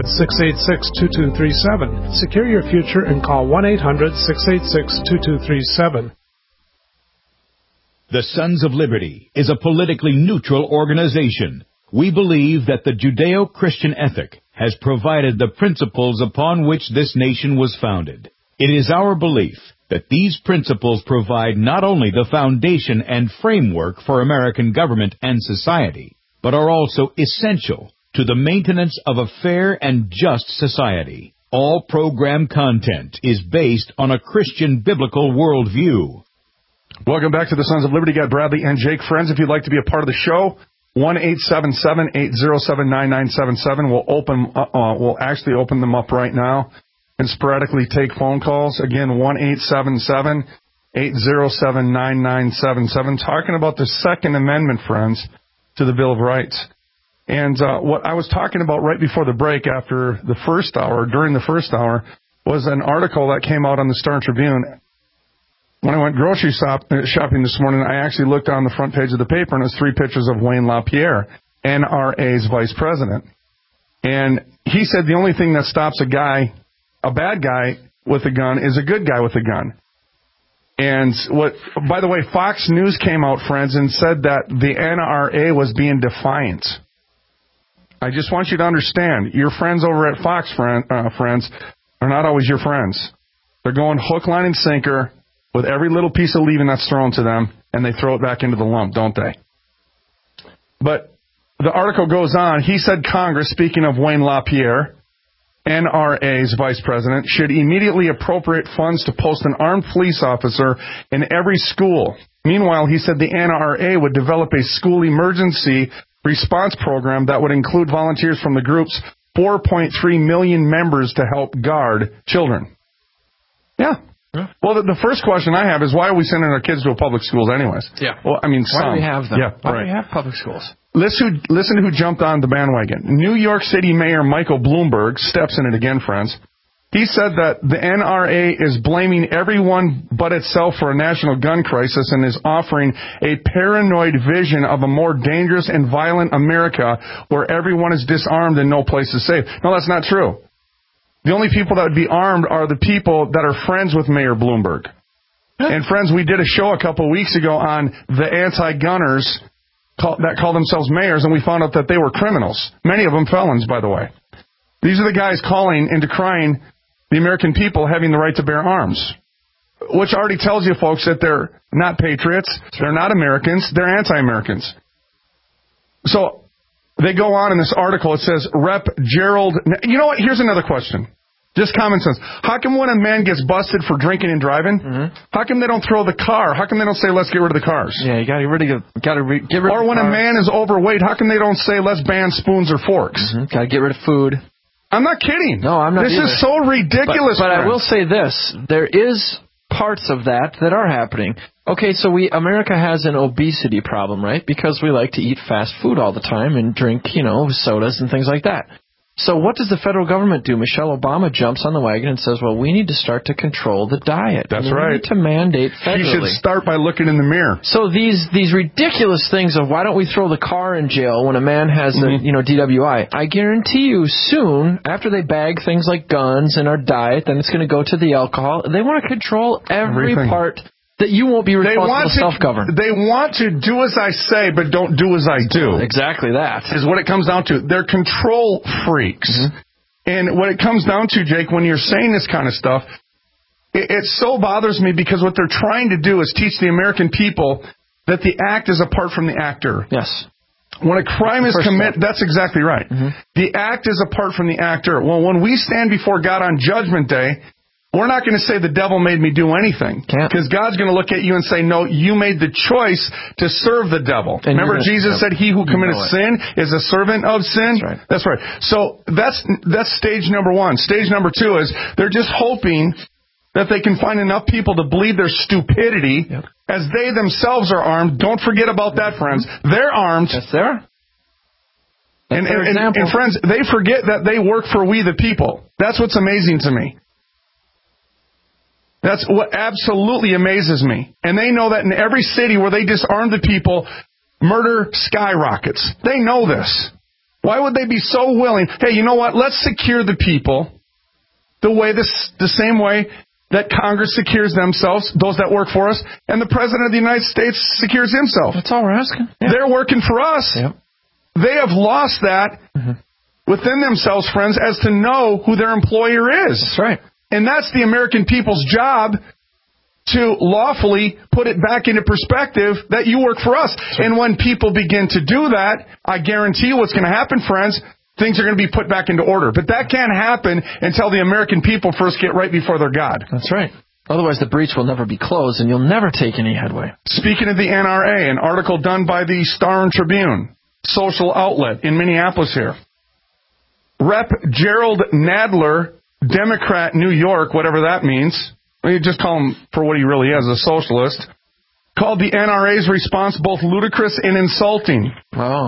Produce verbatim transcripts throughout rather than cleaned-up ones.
six eight six, two two three seven. Secure your future and call one eight hundred, six eight six, two two three seven. The Sons of Liberty is a politically neutral organization. We believe that the Judeo-Christian ethic has provided the principles upon which this nation was founded. It is our belief that these principles provide not only the foundation and framework for American government and society, but are also essential to the maintenance of a fair and just society. All program content is based on a Christian biblical worldview. Welcome back to the Sons of Liberty. Got Bradley and Jake. Friends, if you'd like to be a part of the show, one eight seven seven, eight zero seven, nine nine seven seven. We'll open. Uh, we'll actually open them up right now and sporadically take phone calls. Again, one eight seven seven, eight zero seven, nine nine seven seven. Talking about the Second Amendment, friends, to the Bill of Rights. And uh, what I was talking about right before the break, after the first hour, during the first hour, was an article that came out on the Star Tribune. When I went grocery shop, uh, shopping this morning, I actually looked on the front page of the paper, and it was three pictures of Wayne LaPierre, N R A's vice president. And he said the only thing that stops a guy, a bad guy with a gun, is a good guy with a gun. And what, by the way, Fox News came out, friends, and said that the N R A was being defiant. I just want you to understand, your friends over at Fox, friend, uh, friends, are not always your friends. They're going hook, line, and sinker with every little piece of leaving that's thrown to them, and they throw it back into the lump, don't they? But the article goes on. He said Congress, speaking of Wayne LaPierre, N R A's vice president, should immediately appropriate funds to post an armed police officer in every school. Meanwhile, he said the N R A would develop a school emergency response program that would include volunteers from the group's four point three million members to help guard children. Yeah. Yeah. Well, the, the first question I have is, why are we sending our kids to public schools anyways? Yeah. Well, I mean, why some. do we have them? Yeah, why right. do we have public schools? Listen who, listen who jumped on the bandwagon. New York City Mayor Michael Bloomberg steps in it again, friends. He said that the N R A is blaming everyone but itself for a national gun crisis and is offering a paranoid vision of a more dangerous and violent America where everyone is disarmed and no place is safe. No, that's not true. The only people that would be armed are the people that are friends with Mayor Bloomberg. And friends, we did a show a couple of weeks ago on the anti-gunners call, that call themselves mayors, and we found out that they were criminals. Many of them felons, by the way. These are the guys calling and decrying the American people having the right to bear arms, which already tells you, folks, that they're not patriots, they're not Americans, they're anti-Americans. So they go on in this article, it says, Rep Gerald... You know what? Here's another question. Just common sense. How come when a man gets busted for drinking and driving, mm-hmm. how come they don't throw the car? How come they don't say, let's get rid of the cars? Yeah, you got to get rid of, gotta re, get rid or of when the a man is overweight, how come they don't say, let's ban spoons or forks? Mm-hmm. Got to get rid of food. I'm not kidding. No, I'm not This either. is so ridiculous. But, but I friends. will say this. There is parts of that that are happening. Okay, so we America has an obesity problem, right? Because we like to eat fast food all the time and drink, you know, sodas and things like that. So what does the federal government do? Michelle Obama jumps on the wagon and says, well, we need to start to control the diet. That's I mean, right. We need to mandate federally. You should start by looking in the mirror. So these these ridiculous things of why don't we throw the car in jail when a man has mm-hmm. a you know D W I? I guarantee you soon, after they bag things like guns in our diet, then it's going to go to the alcohol. They want to control every Everything. part that you won't be responsible to self-govern. They want to do as I say, but don't do as I do. Exactly that. Is what it comes down to. They're control freaks. Mm-hmm. And what it comes down to, Jake, when you're saying this kind of stuff, it, it so bothers me because what they're trying to do is teach the American people that the act is apart from the actor. Yes. When a crime is committed, that's exactly right. Mm-hmm. The act is apart from the actor. Well, when we stand before God on Judgment Day, we're not going to say the devil made me do anything. Because God's going to look at you and say, no, you made the choice to serve the devil. And remember, Jesus said, he who committed sin is a servant of sin? That's right. That's right. So that's that's stage number one. Stage number two is they're just hoping that they can find enough people to believe their stupidity yep. as they themselves are armed. Don't forget about that, friends. They're armed. Yes, they are. And, and, and, and friends, they forget that they work for we the people. That's what's amazing to me. That's what absolutely amazes me. And they know that in every city where they disarm the people, murder skyrockets. They know this. Why would they be so willing? Hey, you know what? Let's secure the people the way this, the same way that Congress secures themselves, those that work for us, and the President of the United States secures himself. That's all we're asking. Yeah. They're working for us. Yep. They have lost that mm-hmm. within themselves, friends, as to know who their employer is. That's right. And that's the American people's job, to lawfully put it back into perspective that you work for us. Right. And when people begin to do that, I guarantee you what's going to happen, friends, things are going to be put back into order. But that can't happen until the American people first get right before their God. That's right. Otherwise, the breach will never be closed, and you'll never take any headway. Speaking of the N R A, an article done by the Star and Tribune, social outlet in Minneapolis here. Representative Gerald Nadler, Democrat, New York, whatever that means. You just call him for what he really is, a socialist. Called the N R A's response both ludicrous and insulting. Oh.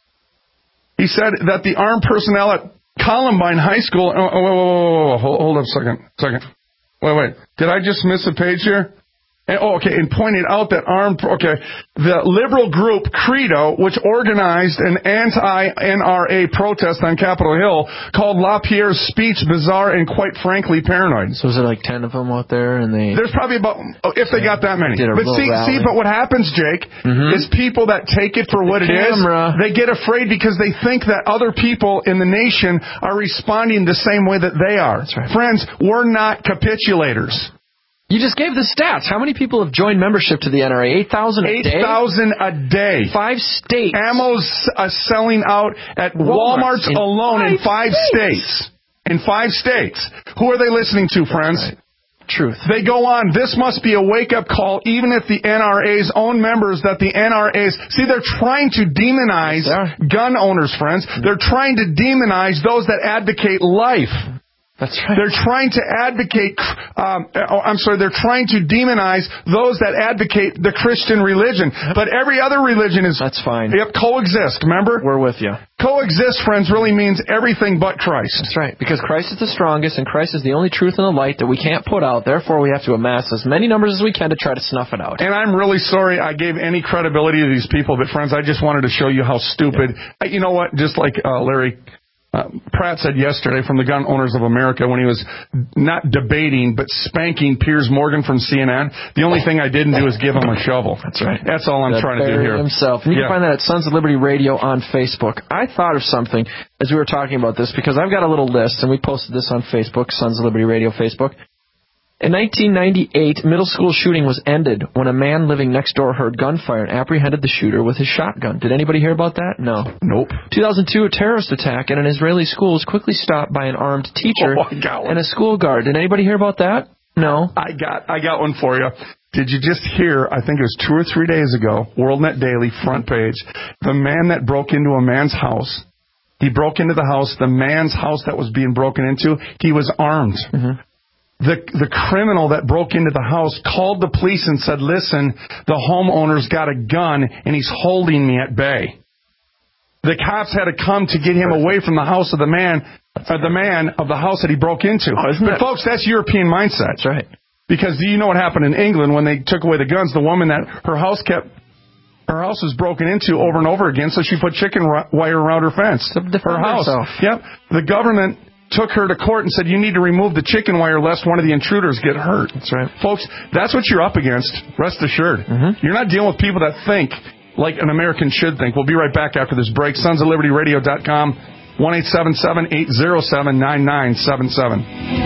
He said that the armed personnel at Columbine High School... Oh, oh, oh, oh, oh, hold, hold up a second. second. Wait, wait. Did I just miss a page here? And, oh, okay, and pointed out that armed... Okay, the liberal group Credo, which organized an anti-N R A protest on Capitol Hill, called LaPierre's speech bizarre and, quite frankly, paranoid. So was there like ten of them out there? And they... There's probably about... If they got that many. Did a but see, rally. see, but what happens, Jake, mm-hmm. is people that take it for the what camera. it is, they get afraid because they think that other people in the nation are responding the same way that they are. That's right. Friends, we're not capitulators. You just gave the stats. How many people have joined membership to the N R A? eight thousand a day? eight thousand a day. Five states. Ammo's uh, selling out at Walmart's in alone five in five states. states. In five states. Who are they listening to, friends? Right. Truth. They go on, this must be a wake-up call, even if the N R A's own members, that the N R A's... See, they're trying to demonize yes, gun owners, friends. Mm-hmm. They're trying to demonize those that advocate life. That's right. They're trying to advocate, um, oh, I'm sorry, they're trying to demonize those that advocate the Christian religion. But every other religion is... That's fine. Yep, coexist, remember? We're with you. Coexist, friends, really means everything but Christ. That's right, because Christ is the strongest, and Christ is the only truth and the light that we can't put out. Therefore, we have to amass as many numbers as we can to try to snuff it out. And I'm really sorry I gave any credibility to these people, but, friends, I just wanted to show you how stupid... Yeah. You know what? Just like uh, Larry... Uh, Pratt said yesterday from the Gun Owners of America when he was not debating but spanking Piers Morgan from C N N. The only thing I didn't do is give him a shovel. That's right. That's all I'm that trying to do here. Himself. And you yeah. can find that at Sons of Liberty Radio on Facebook. I thought of something as we were talking about this because I've got a little list, and we posted this on Facebook, Sons of Liberty Radio Facebook. In nineteen ninety-eight, middle school shooting was ended when a man living next door heard gunfire and apprehended the shooter with his shotgun. Did anybody hear about that? No. Nope. two thousand two, a terrorist attack at an Israeli school was quickly stopped by an armed teacher oh, I got one. and a school guard. Did anybody hear about that? No. I got I got one for you. Did you just hear, I think it was two or three days ago, WorldNet Daily, front page, the man that broke into a man's house, he broke into the house, the man's house that was being broken into, he was armed. Mm-hmm. The the criminal that broke into the house called the police and said, listen, the homeowner's got a gun and he's holding me at bay. The cops had to come to get him away from the house of the man, uh, the man of the house that he broke into. Oh, but that... folks, that's European mindset. That's right. Because do you know what happened in England when they took away the guns? The woman that her house kept, her house was broken into over and over again, so she put chicken wire around her fence. Her house. Herself. Yep. The government took her to court and said, you need to remove the chicken wire lest one of the intruders get hurt. That's right. Folks, that's what you're up against, rest assured. Mm-hmm. You're not dealing with people that think like an American should think. We'll be right back after this break. sons of liberty radio dot com, one eight seven seven, eight zero seven, nine nine seven seven.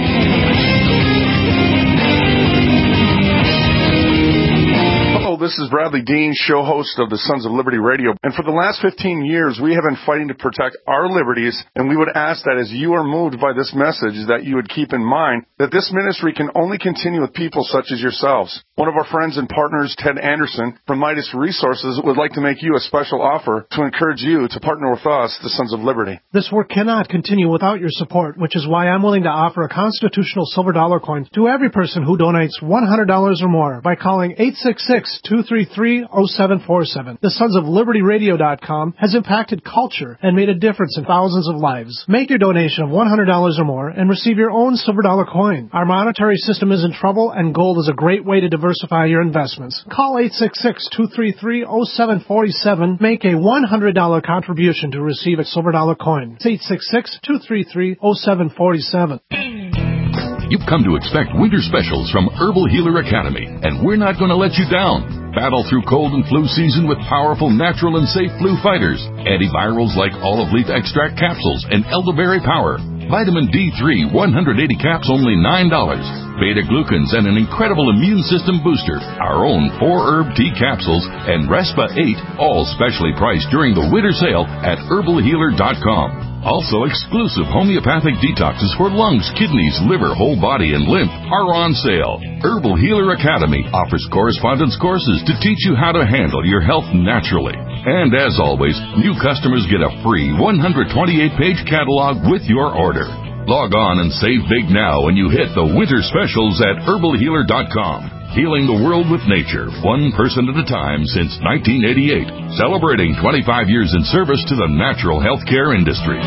This is Bradley Dean, show host of the Sons of Liberty Radio. And for the last fifteen years, we have been fighting to protect our liberties. And we would ask that as you are moved by this message, that you would keep in mind that this ministry can only continue with people such as yourselves. One of our friends and partners, Ted Anderson, from Midas Resources, would like to make you a special offer to encourage you to partner with us, the Sons of Liberty. This work cannot continue without your support, which is why I'm willing to offer a constitutional silver dollar coin to every person who donates one hundred dollars or more by calling eight six six, two two three three, oh seven four seven. The Sons of Liberty Radio dot com has impacted culture and made a difference in thousands of lives. Make your donation of one hundred dollars or more and receive your own silver dollar coin. Our monetary system is in trouble, and gold is a great way to diversify your investments. Call eight six six, two three three, oh seven four seven. Make a one hundred dollars contribution to receive a silver dollar coin. It's eight six six, two three three, oh seven four seven. You've come to expect winter specials from Herbal Healer Academy, and we're not going to let you down. Battle through cold and flu season with powerful, natural, and safe flu fighters. Antivirals like olive leaf extract capsules and elderberry power. Vitamin D three, one hundred eighty caps, only nine dollars. Beta-glucans and an incredible immune system booster. Our own four-herb tea capsules and Respa eight, all specially priced during the winter sale at herbal healer dot com. Also, exclusive homeopathic detoxes for lungs, kidneys, liver, whole body, and lymph are on sale. Herbal Healer Academy offers correspondence courses to teach you how to handle your health naturally. And as always, new customers get a free one hundred twenty-eight page catalog with your order. Log on and save big now when you hit the winter specials at herbal healer dot com. Healing the world with nature, one person at a time since nineteen eighty-eight. Celebrating twenty-five years in service to the natural healthcare industry.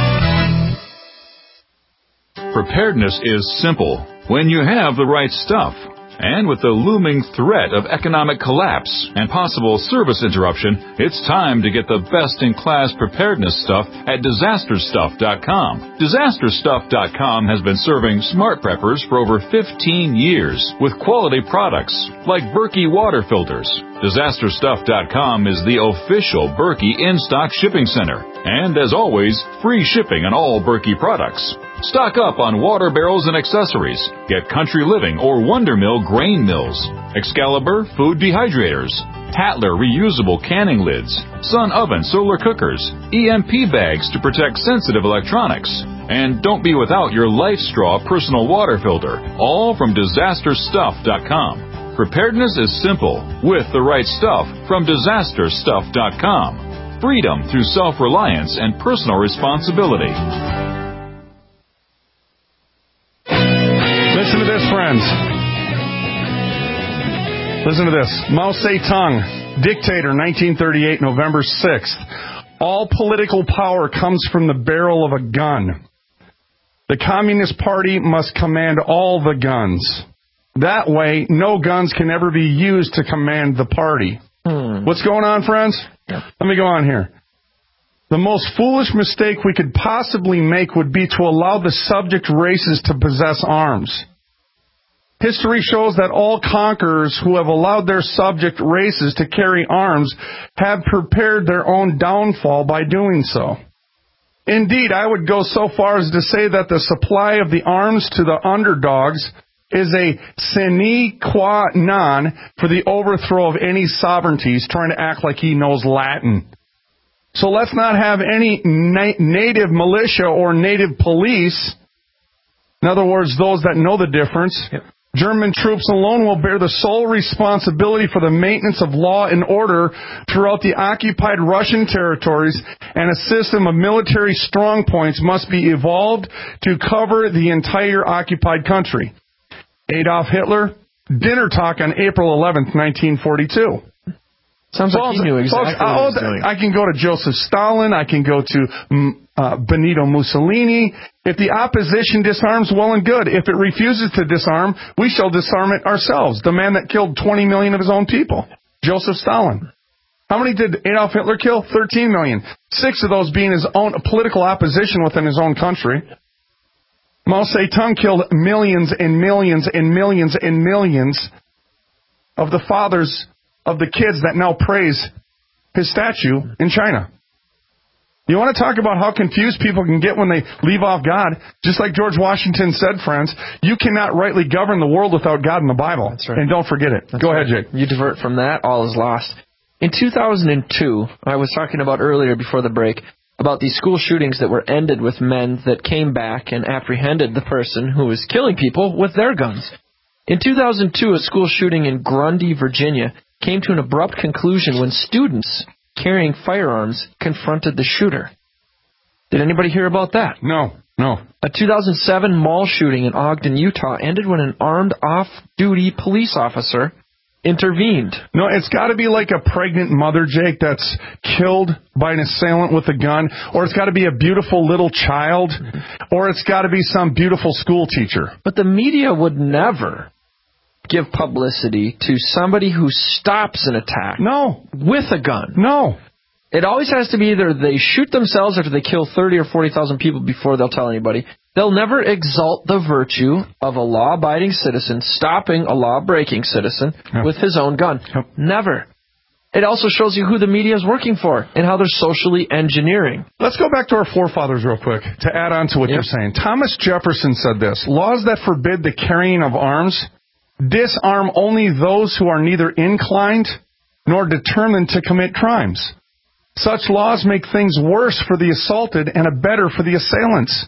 Preparedness is simple when you have the right stuff. And with the looming threat of economic collapse and possible service interruption, it's time to get the best-in-class preparedness stuff at disaster stuff dot com. disaster stuff dot com has been serving smart preppers for over fifteen years with quality products like Berkey water filters. disaster stuff dot com is the official Berkey in-stock shipping center. And as always, free shipping on all Berkey products. Stock up on water barrels and accessories. Get Country Living or Wonder Mill grain mills, Excalibur food dehydrators, Tatler reusable canning lids, Sun oven solar cookers, E M P bags to protect sensitive electronics. And don't be without your Life Straw personal water filter, all from disaster stuff dot com. Preparedness is simple with the right stuff from disaster stuff dot com. Freedom through self-reliance and personal responsibility. Listen to this, friends. Listen to this. Mao Zedong, dictator, nineteen thirty-eight, November sixth. All political power comes from the barrel of a gun. The Communist Party must command all the guns. That way, no guns can ever be used to command the party. Hmm. What's going on, friends? Yeah. Let me go on here. The most foolish mistake we could possibly make would be to allow the subject races to possess arms. History shows that all conquerors who have allowed their subject races to carry arms have prepared their own downfall by doing so. Indeed, I would go so far as to say that the supply of the arms to the underdogs is a sine qua non for the overthrow of any sovereignties trying to act like he knows Latin. So let's not have any na- native militia or native police. In other words, those that know the difference. Yep. German troops alone will bear the sole responsibility for the maintenance of law and order throughout the occupied Russian territories, and a system of military strongpoints must be evolved to cover the entire occupied country. Adolf Hitler, dinner talk on April eleventh, nineteen forty-two. Sounds like he knew exactly folks, what he was doing. I can go to Joseph Stalin. I can go to uh, Benito Mussolini. If the opposition disarms, well and good. If it refuses to disarm, we shall disarm it ourselves. The man that killed twenty million of his own people, Joseph Stalin. How many did Adolf Hitler kill? thirteen million. Six of those being his own political opposition within his own country. Mao Zedong killed millions and millions and millions and millions of the fathers of the kids that now praise his statue in China. You want to talk about how confused people can get when they leave off God? Just like George Washington said, friends, you cannot rightly govern the world without God in the Bible. That's right. And don't forget it. That's Go right. ahead, Jake. You divert from that, all is lost. In two thousand two, I was talking about earlier before the break, about these school shootings that were ended with men that came back and apprehended the person who was killing people with their guns. In two thousand two, a school shooting in Grundy, Virginia, came to an abrupt conclusion when students carrying firearms confronted the shooter. Did anybody hear about that? No, no. A two thousand seven mall shooting in Ogden, Utah ended when an armed off-duty police officer intervened. No, it's got to be like a pregnant mother, Jake, that's killed by an assailant with a gun, or it's got to be a beautiful little child, or it's got to be some beautiful school teacher. But the media would never give publicity to somebody who stops an attack. No. With a gun. No. It always has to be either they shoot themselves or they kill thirty or forty thousand people before they'll tell anybody. They'll never exalt the virtue of a law-abiding citizen stopping a law-breaking citizen yep. with his own gun. Yep. Never. It also shows you who the media is working for and how they're socially engineering. Let's go back to our forefathers real quick to add on to what yep. you're saying. Thomas Jefferson said this: laws that forbid the carrying of arms disarm only those who are neither inclined nor determined to commit crimes. Such laws make things worse for the assaulted and a better for the assailants.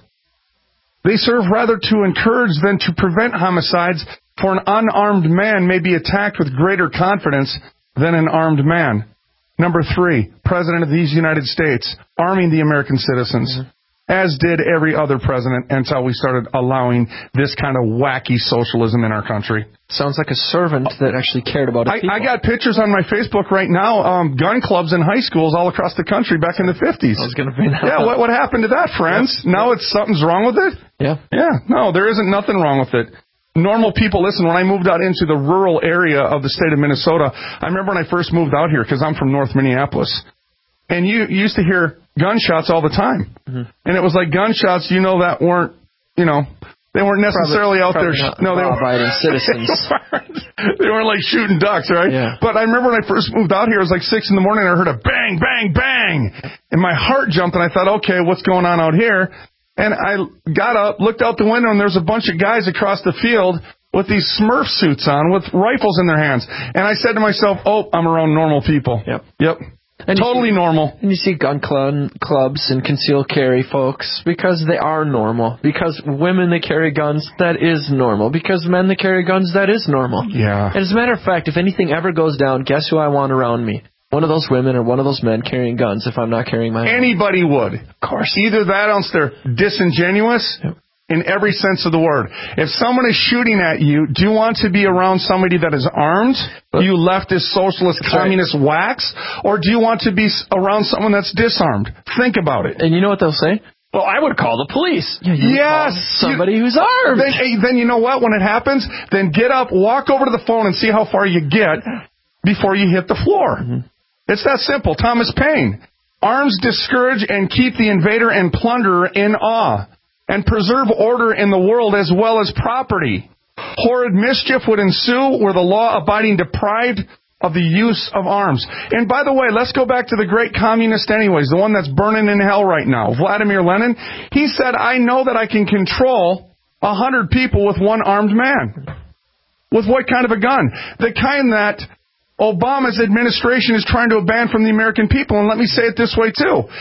They serve rather to encourage than to prevent homicides, for an unarmed man may be attacked with greater confidence than an armed man. Number three, President of these United States, arming the American citizens, mm-hmm. as did every other president until we started allowing this kind of wacky socialism in our country. Sounds like a servant that actually cared about his I, people. I got pictures on my Facebook right now, um, gun clubs in high schools all across the country back in the fifties. I was going to bring that Yeah, up. what, what happened to that, friends? Yep. Now it's something's wrong with it? Yeah. Yeah, no, there isn't nothing wrong with it. Normal people, listen, when I moved out into the rural area of the state of Minnesota, I remember when I first moved out here, because I'm from North Minneapolis, and you, you used to hear gunshots all the time. Mm-hmm. And it was like gunshots, you know, that weren't, you know, they weren't necessarily probably, out probably there. No, they weren't citizens. They weren't, they weren't like shooting ducks, right? Yeah. But I remember when I first moved out here, it was like six in the morning, and I heard a bang, bang, bang. And my heart jumped, and I thought, okay, what's going on out here? And I got up, looked out the window, and there's a bunch of guys across the field with these Smurf suits on, with rifles in their hands. And I said to myself, oh, I'm around normal people. Yep. Yep. And totally see, normal. And you see gun club, clubs and concealed carry folks because they are normal. Because women that carry guns, that is normal. Because men that carry guns, that is normal. Yeah. And as a matter of fact, if anything ever goes down, guess who I want around me? One of those women or one of those men carrying guns if I'm not carrying my own. Anybody would. Of course. Either that or else they're disingenuous. Yep. In every sense of the word. If someone is shooting at you, do you want to be around somebody that is armed, but, you leftist, socialist, that's communist right. whacks, or do you want to be around someone that's disarmed? Think about it. And you know what they'll say? Well, I would call the police. Yeah, you yes. Call somebody you, who's armed. Then, hey, then you know what? When it happens, then get up, walk over to the phone, and see how far you get before you hit the floor. Mm-hmm. It's that simple. Thomas Paine. Arms discourage and keep the invader and plunderer in awe, and preserve order in the world as well as property. Horrid mischief would ensue were the law-abiding deprived of the use of arms. And by the way, let's go back to the great communist anyways, the one that's burning in hell right now, Vladimir Lenin. He said, I know that I can control a hundred people with one armed man. With what kind of a gun? The kind that Obama's administration is trying to ban from the American people. And let me say it this way, too.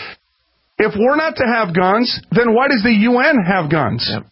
If we're not to have guns, then why does the U N have guns? Yep.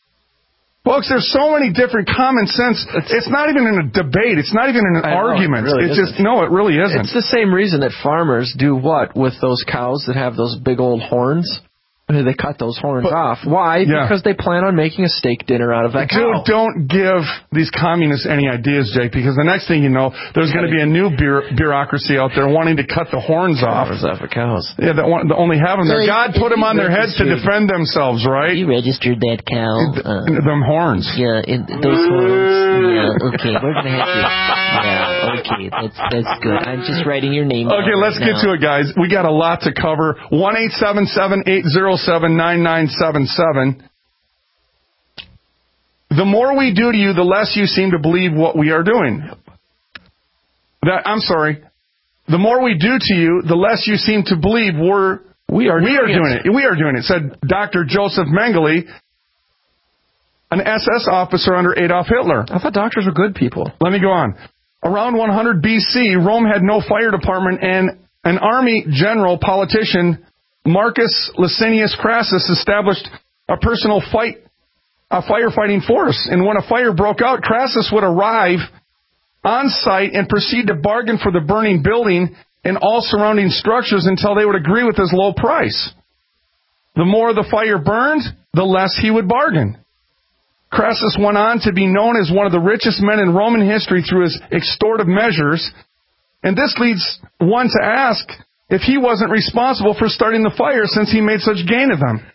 Folks, there's so many different common sense. It's, it's not even in a debate. It's not even in an I argument. Know, it really it's isn't. just, no, it really isn't. It's the same reason that farmers do what with those cows that have those big old horns? They cut those horns but, off. Why? Yeah. Because they plan on making a steak dinner out of that cow. Dude, don't give these communists any ideas, Jake, because the next thing you know, there's going to be a new bureau- bureaucracy out there wanting to cut the horns off. Horns off of cows. Yeah, that, want, that only have them there. God put them on their heads to defend themselves, right? You registered that cow. Uh, them horns. Yeah, in, those horns. Yeah, okay, we're going to have to... Yeah, okay, that's, that's good. I'm just writing your name down. Okay, let's right get now. to it, guys. We got a lot to cover. one eight seven seven, eight zero seven, nine nine seven seven. The more we do to you, the less you seem to believe what we are doing. That I'm sorry. The more we do to you, the less you seem to believe we're we are, we doing, are doing it. it. We are doing it, said Doctor Joseph Mengele, an S S officer under Adolf Hitler. I thought doctors were good people. Let me go on. Around one hundred B C, Rome had no fire department, and an army general politician, Marcus Licinius Crassus, established a personal fight, a firefighting force. And when a fire broke out, Crassus would arrive on site and proceed to bargain for the burning building and all surrounding structures until they would agree with his low price. The more the fire burned, the less he would bargain. Crassus went on to be known as one of the richest men in Roman history through his extortive measures. And this leads one to ask if he wasn't responsible for starting the fire since he made such gain of them.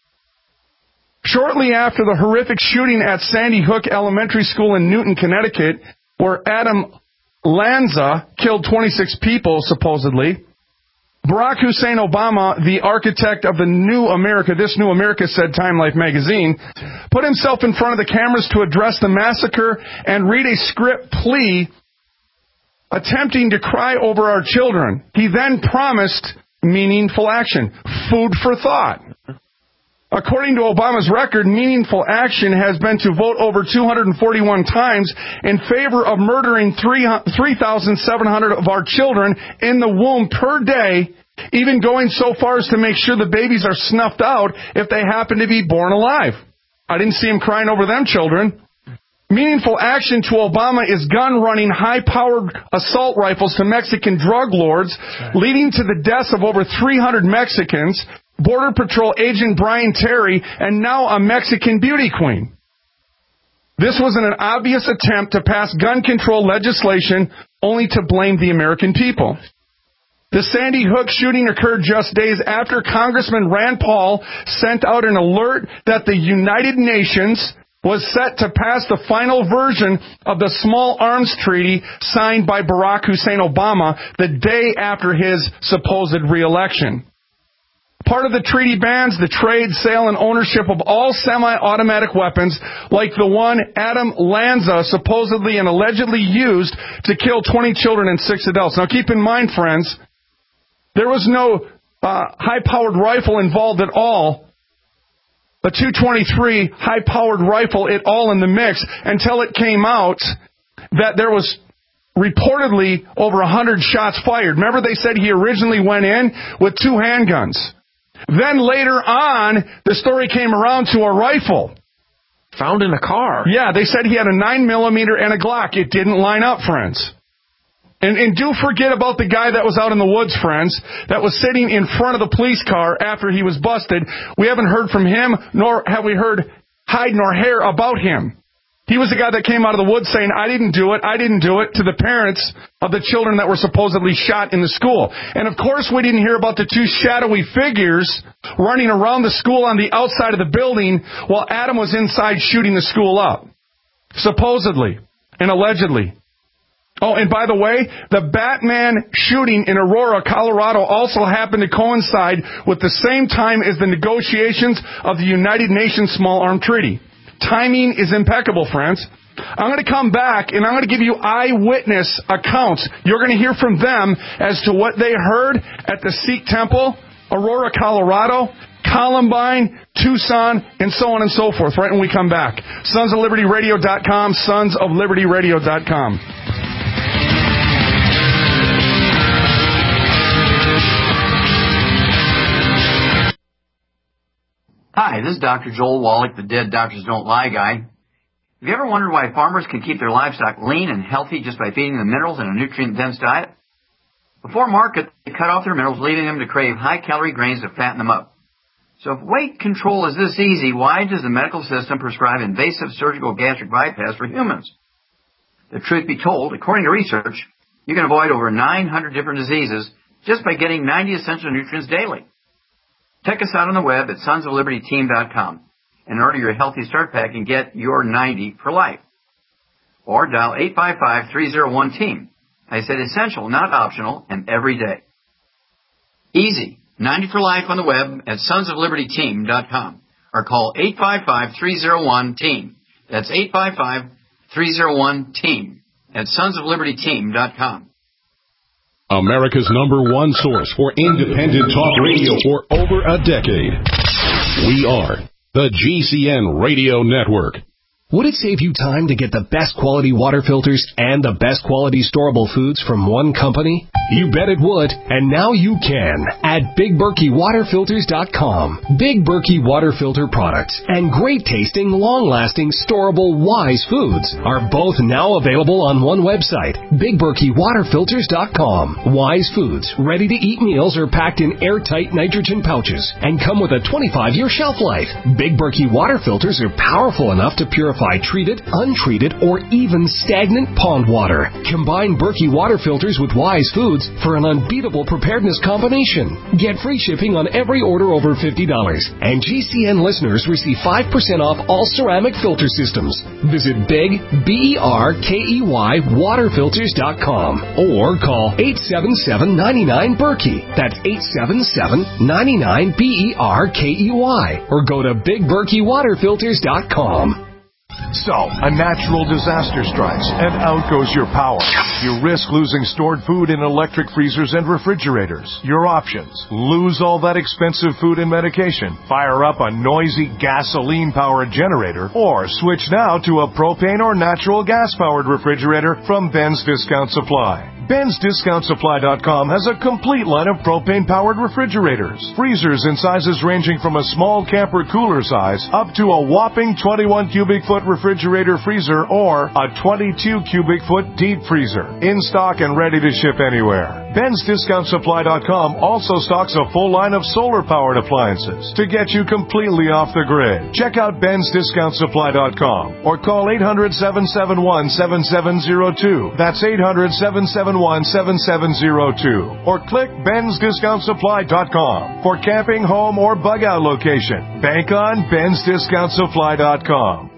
Shortly after the horrific shooting at Sandy Hook Elementary School in Newton, Connecticut, where Adam Lanza killed twenty-six people, supposedly, Barack Hussein Obama, the architect of the new America, this new America, said Time Life magazine, put himself in front of the cameras to address the massacre and read a script plea attempting to cry over our children. He then promised meaningful action, food for thought. According to Obama's record, meaningful action has been to vote over two hundred forty-one times in favor of murdering three thousand seven hundred of our children in the womb per day, even going so far as to make sure the babies are snuffed out if they happen to be born alive. I didn't see him crying over them children. Meaningful action to Obama is gun-running high-powered assault rifles to Mexican drug lords, leading to the deaths of over three hundred Mexicans, Border Patrol agent Brian Terry, and now a Mexican beauty queen. This was an obvious attempt to pass gun control legislation only to blame the American people. The Sandy Hook shooting occurred just days after Congressman Rand Paul sent out an alert that the United Nations was set to pass the final version of the Small Arms Treaty signed by Barack Hussein Obama the day after his supposed re-election. Part of the treaty bans the trade, sale, and ownership of all semi-automatic weapons like the one Adam Lanza supposedly and allegedly used to kill twenty children and six adults. Now keep in mind, friends, there was no uh, high-powered rifle involved at all. A two twenty-three high-powered rifle at all in the mix until it came out that there was reportedly over one hundred shots fired. Remember they said he originally went in with two handguns. Then later on, the story came around to a rifle. Found in a car. Yeah, they said he had a nine millimeter and a Glock. It didn't line up, friends. And, and do forget about the guy that was out in the woods, friends, that was sitting in front of the police car after he was busted. We haven't heard from him, nor have we heard hide nor hair about him. He was the guy that came out of the woods saying, I didn't do it, I didn't do it, to the parents of the children that were supposedly shot in the school. And of course we didn't hear about the two shadowy figures running around the school on the outside of the building while Adam was inside shooting the school up. Supposedly and allegedly. Oh, and by the way, the Batman shooting in Aurora, Colorado also happened to coincide with the same time as the negotiations of the United Nations Small Arms Treaty. Timing is impeccable, friends. I'm going to come back and I'm going to give you eyewitness accounts. You're going to hear from them as to what they heard at the Sikh Temple, Aurora, Colorado, Columbine, Tucson, and so on and so forth, right when we come back. Sons of Liberty Radio dot com, Sons of Liberty Radio dot com. Hi, this is Doctor Joel Wallach, the Dead Doctors Don't Lie guy. Have you ever wondered why farmers can keep their livestock lean and healthy just by feeding them minerals in a nutrient-dense diet? Before market, they cut off their minerals, leaving them to crave high-calorie grains to fatten them up. So if weight control is this easy, why does the medical system prescribe invasive surgical gastric bypass for humans? The truth be told, according to research, you can avoid over nine hundred different diseases just by getting ninety essential nutrients daily. Check us out on the web at sons of liberty team dot com and order your Healthy Start Pack and get your ninety for life. Or dial eight five five, three oh one, team. I said essential, not optional, and every day. Easy. ninety for life on the web at sons of liberty team dot com or call eight five five, three oh one, team. That's eight five five, three oh one, team at sons of liberty team dot com. America's number one source for independent talk radio for over a decade. We are the G C N Radio Network. Would it save you time to get the best quality water filters and the best quality storable foods from one company? You bet it would, and now you can at Big Berkey Water Filters dot com. Big Berkey Water Filter products and great tasting, long-lasting, storable Wise foods are both now available on one website, Big Berkey Water Filters dot com. Wise foods, ready-to-eat meals are packed in airtight nitrogen pouches and come with a twenty-five year shelf life. Big Berkey Water Filters are powerful enough to purify purify treated, untreated, or even stagnant pond water. Combine Berkey water filters with Wise Foods for an unbeatable preparedness combination. Get free shipping on every order over fifty dollars. And G C N listeners receive five percent off all ceramic filter systems. Visit Big, B E R K E Y, water filters dot com or call eight seven seven, nine nine, Berkey. That's eight seven seven, nine nine, B E R K E Y. Or go to big berkey water filters dot com. So, a natural disaster strikes, and out goes your power. You risk losing stored food in electric freezers and refrigerators. Your options: lose all that expensive food and medication, fire up a noisy gasoline-powered generator, or switch now to a propane or natural gas-powered refrigerator from Ben's Discount Supply. Ben's Discount Supply dot com has a complete line of propane-powered refrigerators. Freezers in sizes ranging from a small camper cooler size up to a whopping twenty-one cubic foot refrigerator freezer or a twenty-two cubic foot deep freezer. In stock and ready to ship anywhere. Ben's Discount Supply dot com also stocks a full line of solar-powered appliances to get you completely off the grid. Check out Ben's Discount Supply dot com or call eight hundred, seven seven one, seven seven zero two. That's eight hundred, seven seven one, seven seven zero two. Or click Ben's Discount Supply dot com for camping, home, or bug-out location. Bank on Ben's Discount Supply dot com.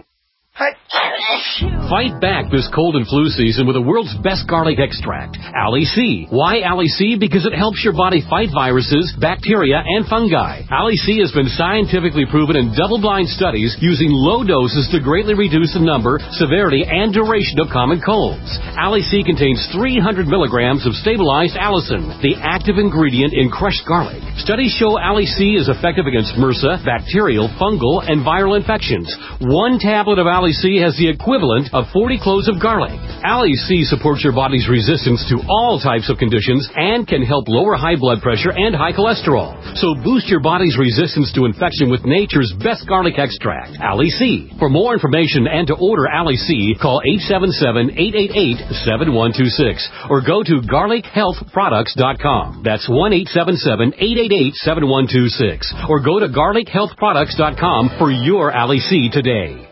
Fight back this cold and flu season with the world's best garlic extract, Ali C. Why Ali C? Because it helps your body fight viruses, bacteria, and fungi. Ali C has been scientifically proven in double-blind studies using low doses to greatly reduce the number, severity, and duration of common colds. Ali C contains three hundred milligrams of stabilized allicin, the active ingredient in crushed garlic. Studies show Ali C is effective against MRSA, bacterial, fungal, and viral infections. One tablet of Ali C has the equivalent of forty cloves of garlic. Ali C supports your body's resistance to all types of conditions and can help lower high blood pressure and high cholesterol. So boost your body's resistance to infection with nature's best garlic extract, Ali C. For more information and to order Ali C, call eight seven seven, eight eight eight, seven one two six or go to garlic health products dot com. That's one eight seven seven, eight eight eight, seven one two six or go to garlic health products dot com for your Ali C today.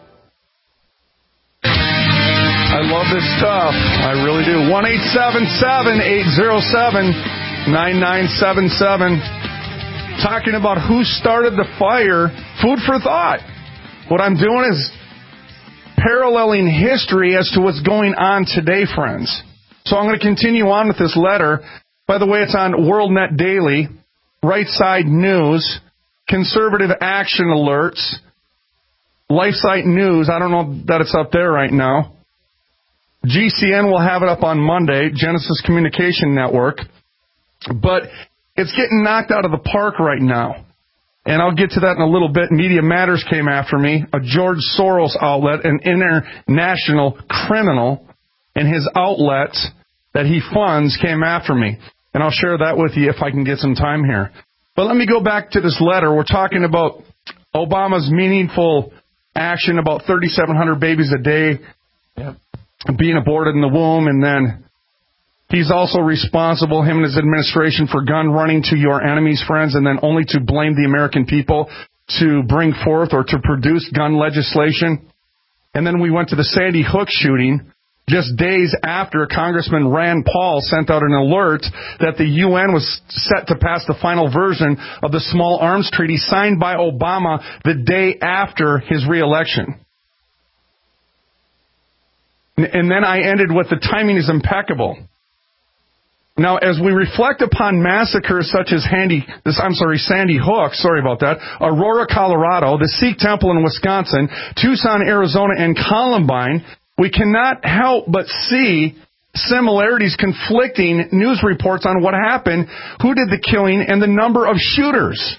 I love this stuff. I really do. one eight seven seven, eight zero seven, nine nine seven seven. Talking about who started the fire. Food for thought. What I'm doing is paralleling history as to what's going on today, friends. So I'm going to continue on with this letter. By the way, it's on WorldNet Daily, Right Side News, Conservative Action Alerts, LifeSite News. I don't know that it's up there right now. G C N will have it up on Monday, Genesis Communication Network. But it's getting knocked out of the park right now. And I'll get to that in a little bit. Media Matters came after me, a George Soros outlet, an international criminal, and his outlets that he funds came after me. And I'll share that with you if I can get some time here. But let me go back to this letter. We're talking about Obama's meaningful action, about thirty-seven hundred babies a day yep. being aborted in the womb, and then he's also responsible, him and his administration, for gun running to your enemies, friends, and then only to blame the American people to bring forth or to produce gun legislation. And then we went to the Sandy Hook shooting just days after Congressman Rand Paul sent out an alert that the U N was set to pass the final version of the Small Arms Treaty signed by Obama the day after his reelection. And then I ended with the timing is impeccable. Now, as we reflect upon massacres such as Handy, this, I'm sorry, Sandy Hook, sorry about that, Aurora, Colorado, the Sikh Temple in Wisconsin, Tucson, Arizona, and Columbine, we cannot help but see similarities, conflicting news reports on what happened, who did the killing, and the number of shooters.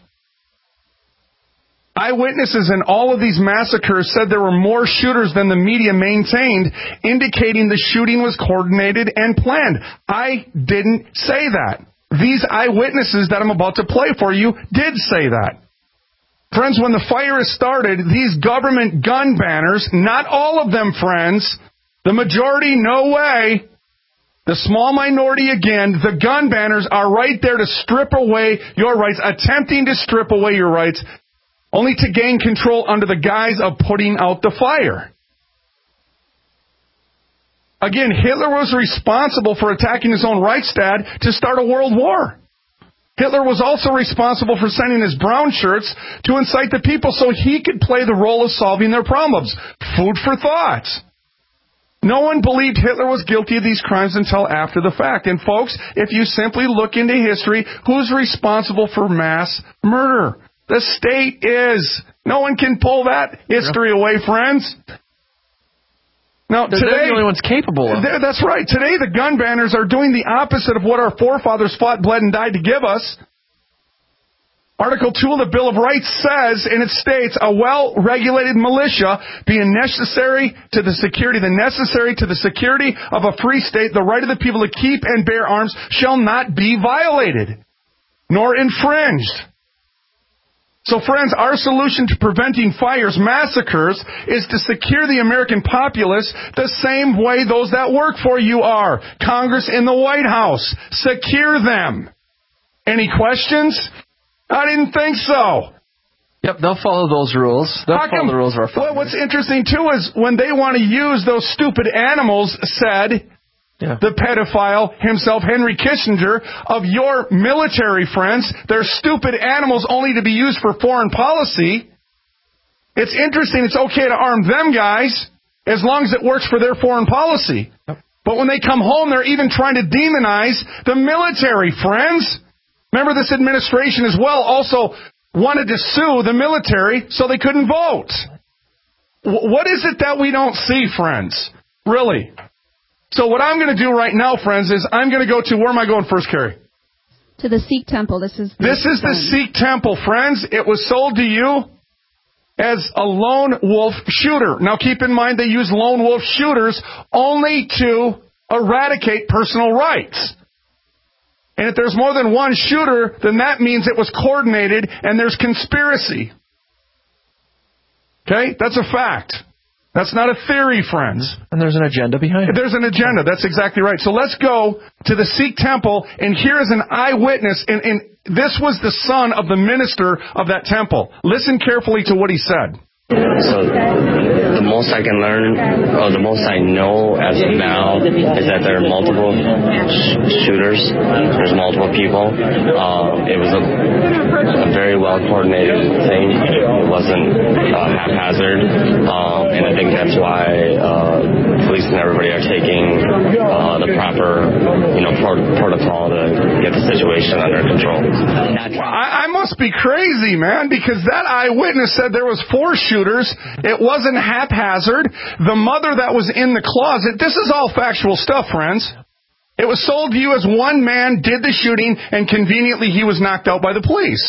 Eyewitnesses in all of these massacres said there were more shooters than the media maintained, indicating the shooting was coordinated and planned. I didn't say that. These eyewitnesses that I'm about to play for you did say that. Friends, when the fire started, these government gun banners, not all of them, friends, the majority, no way, the small minority again, the gun banners are right there to strip away your rights, attempting to strip away your rights, only to gain control under the guise of putting out the fire. Again, Hitler was responsible for attacking his own Reichstag to start a world war. Hitler was also responsible for sending his brown shirts to incite the people so he could play the role of solving their problems. Food for thought. No one believed Hitler was guilty of these crimes until after the fact. And folks, if you simply look into history, who's responsible for mass murder? The state is. No one can pull that history away, friends. Now, they're, today, they're the only ones capable of it. That's right. Today, the gun banners are doing the opposite of what our forefathers fought, bled, and died to give us. Article two of the Bill of Rights says, and it states, a well-regulated militia being necessary to the security, the necessary to the security of a free state, the right of the people to keep and bear arms shall not be violated, nor infringed. So, friends, our solution to preventing fires, massacres, is to secure the American populace the same way those that work for you are. Congress and the White House. Secure them. Any questions? I didn't think so. Yep, they'll follow those rules. They'll How follow come, the rules of our well, what's interesting, too, is when they want to use those stupid animals, said yeah. the pedophile himself, Henry Kissinger, of your military friends, they're stupid animals only to be used for foreign policy. It's interesting. It's okay to arm them guys as long as it works for their foreign policy. Yep. But when they come home, they're even trying to demonize the military, friends. Remember, this administration as well also wanted to sue the military so they couldn't vote. What is it that we don't see, friends? Really? So what I'm going to do right now, friends, is I'm going to go to, where am I going first, Carrie? To the Sikh temple. This is the This is the Sikh temple, friends. It was sold to you as a lone wolf shooter. Now, keep in mind they use lone wolf shooters only to eradicate personal rights. And if there's more than one shooter, then that means it was coordinated and there's conspiracy. Okay? That's a fact. That's not a theory, friends. And there's an agenda behind it. There's an agenda. That's exactly right. So let's go to the Sikh temple, and here is an eyewitness, and, and this was the son of the minister of that temple. Listen carefully to what he said. So the most I can learn, or the most I know as of now, is that there are multiple sh- shooters. There's multiple people. Uh, it was a, a very well coordinated thing. It wasn't uh, haphazard, um, and I think that's why uh, police and everybody are taking uh, the proper, you know, pro- protocol to get the situation under control. I, I must be crazy, man, because that eyewitness said there was four shooters. It wasn't haphazard. The mother that was in the closet, this is all factual stuff, friends. It was sold to you as one man did the shooting, and conveniently he was knocked out by the police.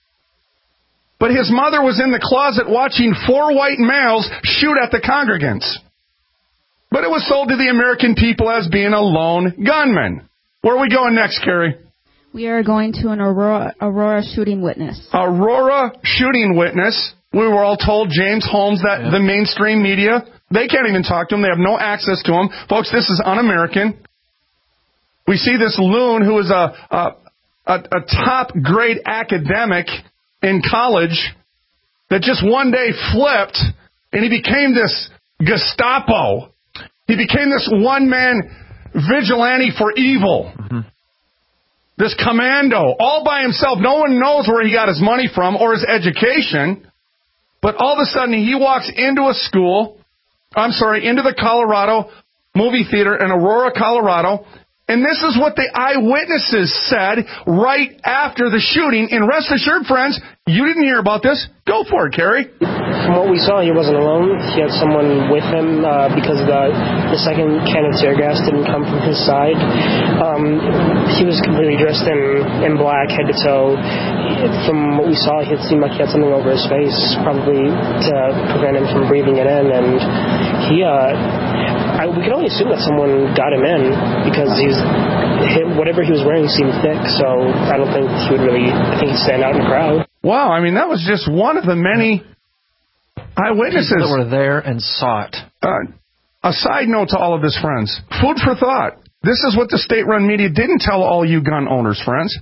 But his mother was in the closet watching four white males shoot at the congregants. But it was sold to the American people as being a lone gunman. Where are we going next, Carrie? We are going to an Aurora, Aurora shooting witness. Aurora shooting witness. We were all told James Holmes, that yeah. the mainstream media, they can't even talk to him. They have no access to him. Folks, this is un-American. We see this loon who is a, a, a, a top-grade academic in college that just one day flipped, and he became this Gestapo. He became this one-man vigilante for evil. Mm-hmm. This commando, all by himself. No one knows where he got his money from or his education. But all of a sudden, he walks into a school, I'm sorry, into the Colorado movie theater in Aurora, Colorado, and this is what the eyewitnesses said right after the shooting. And rest assured, friends, you didn't hear about this. Go for it, Carrie. From what we saw, he wasn't alone. He had someone with him uh, because the, the second can of tear gas didn't come from his side. Um, he was completely dressed in, in black, head to toe. From what we saw, it seemed like he had something over his face, probably to prevent him from breathing it in. And he, uh, I, we can only assume that someone got him in because he's whatever he was wearing seemed thick. So I don't think he would really. I think he'd stand out in the crowd. Wow, I mean that was just one of the many eyewitnesses that were there and saw it. Uh, a side note to all of this, friends. Food for thought. This is what the state-run media didn't tell all you gun owners, friends.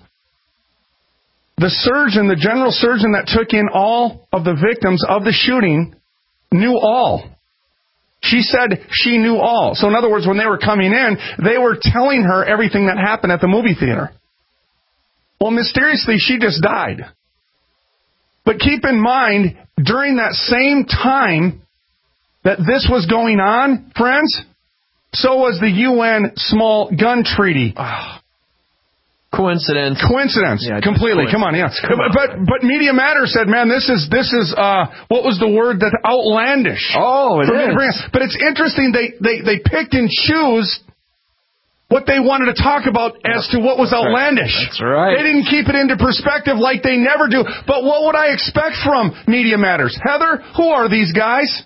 The surgeon, the general surgeon that took in all of the victims of the shooting, knew all. She said she knew all. So in other words, when they were coming in, they were telling her everything that happened at the movie theater. Well, mysteriously, she just died. But keep in mind, during that same time that this was going on, friends, so was the U N Small Gun Treaty. Oh. Coincidence. Coincidence. Yeah, completely. Come on, yeah. Come on. But but Media Matters said, man, this is this is uh what was the word that outlandish? Oh, it is. But it's interesting they, they, they picked and choose what they wanted to talk about as to what was outlandish. That's right. They didn't keep it into perspective like they never do. But what would I expect from Media Matters? Heather, who are these guys?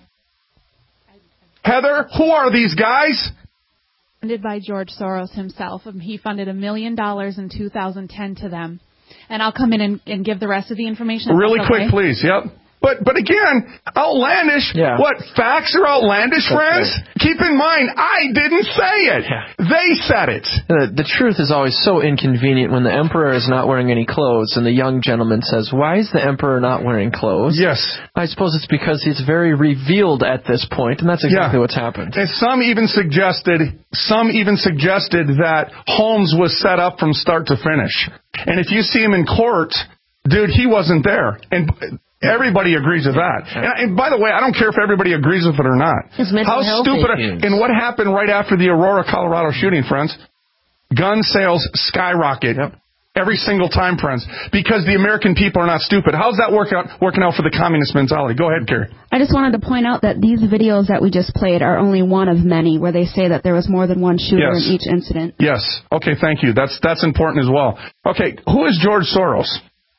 Heather, who are these guys? Funded by George Soros himself. He funded a million dollars in two thousand ten to them. And I'll come in and, and give the rest of the information. Really okay. quick, please. Yep. But but again, outlandish. Yeah. What, facts are outlandish, That's friends? right. Keep in mind, I didn't say it. Yeah. They said it. The, the truth is always so inconvenient when the emperor is not wearing any clothes and the young gentleman says, why is the emperor not wearing clothes? Yes. I suppose it's because he's very revealed at this point, and that's exactly yeah. what's happened. And some even suggested, some even suggested that Holmes was set up from start to finish. And if you see him in court, dude, he wasn't there. And everybody agrees with that. And, and by the way, I don't care if everybody agrees with it or not. How stupid. Are, and what happened right after the Aurora, Colorado shooting, friends? Gun sales skyrocket. Yep. Every single time, friends, because the American people are not stupid. How's that work out, working out for the communist mentality? Go ahead, Carrie. I just wanted to point out that these videos that we just played are only one of many where they say that there was more than one shooter yes. in each incident. Yes. Okay, thank you. That's that's important as well. Okay, who is George Soros?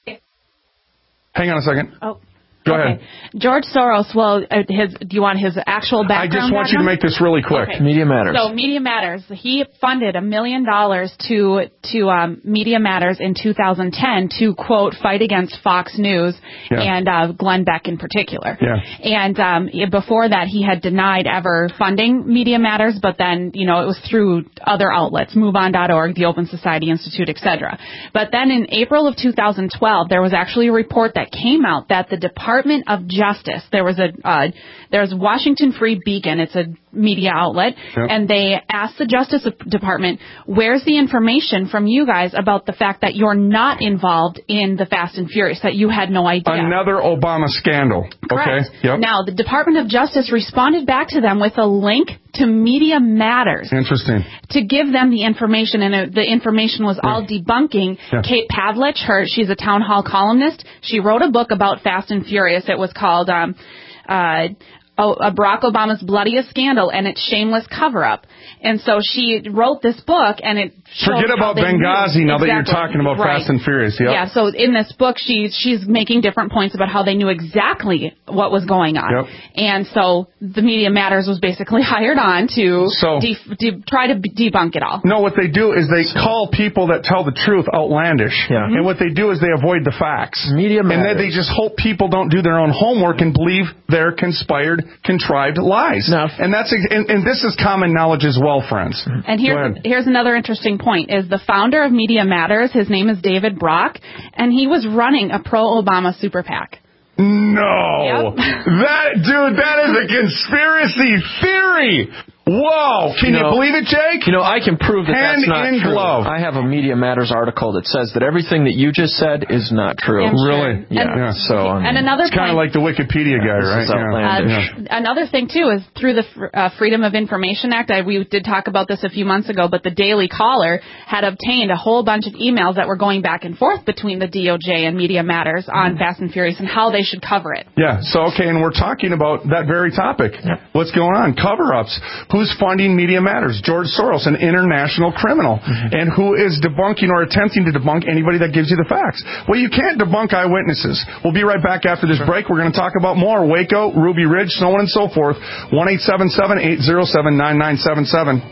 Hang on a second. Oh. Go okay. ahead. George Soros, well, uh, his, do you want his actual background? I just want background? you to make this really quick. Okay. Media Matters. So Media Matters, he funded a million dollars to to um, Media Matters in two thousand ten to, quote, fight against Fox News yeah. and uh, Glenn Beck in particular. Yeah. And um, before that, he had denied ever funding Media Matters, but then, you know, it was through other outlets, move on dot org, the Open Society Institute, et cetera. But then in April of two thousand twelve, there was actually a report that came out that the Department of Justice, there was a uh, there's Washington Free Beacon, it's a media outlet, yep. and they asked the Justice Department, where's the information from you guys about the fact that you're not involved in the Fast and Furious, that you had no idea? Another Obama scandal. Correct. Okay. Yep. Now, the Department of Justice responded back to them with a link to Media Matters. Interesting. To give them the information, and it, the information was yeah. all debunking. Yeah. Kate Pavlich, her, she's a town hall columnist. She wrote a book about Fast and Furious. It was called um, uh, oh, Barack Obama's Bloodiest Scandal and Its Shameless Cover-Up. And so she wrote this book, and it showed Forget about Benghazi now exactly. that you're talking about right. Fast and Furious. Yep. Yeah, so in this book, she's she's making different points about how they knew exactly what was going on. Yep. And so the Media Matters was basically hired on to so, de- de- try to b- debunk it all. No, what they do is they call people that tell the truth outlandish. Yeah. And what they do is they avoid the facts. Media Matters. And then they just hope people don't do their own homework and believe their conspired, contrived lies. No. And that's and, and this is common knowledge as well, friends. And here's, here's another interesting point, is the founder of Media Matters, his name is David Brock, and he was running a pro-Obama super PAC. No. Yep. That, dude, that is a conspiracy theory. Whoa! Can you, know, you believe it, Jake? You know, I can prove that Hand that's not in true. glove. I have a Media Matters article that says that everything that you just said is not true. Yeah, really? Sure. Yeah. And, yeah. So um, and another it's kind of like the Wikipedia guy, yeah, right? Uh, yeah. Another thing too is through the uh, Freedom of Information Act. I, we did talk about this a few months ago, but the Daily Caller had obtained a whole bunch of emails that were going back and forth between the D O J and Media Matters on mm. Fast and Furious and how they should cover it. Yeah. So okay, and we're talking about that very topic. Yeah. What's going on? Cover-ups. Who's funding Media Matters? George Soros, an international criminal, mm-hmm. and who is debunking or attempting to debunk anybody that gives you the facts. Well, you can't debunk eyewitnesses. We'll be right back after this sure. break. We're going to talk about more Waco, Ruby Ridge, so on and so forth. one eight seven seven, eight zero seven, nine nine seven seven.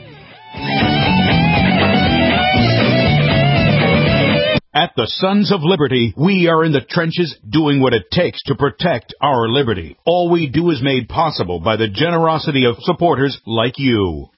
At the Sons of Liberty, we are in the trenches doing what it takes to protect our liberty. All we do is made possible by the generosity of supporters like you.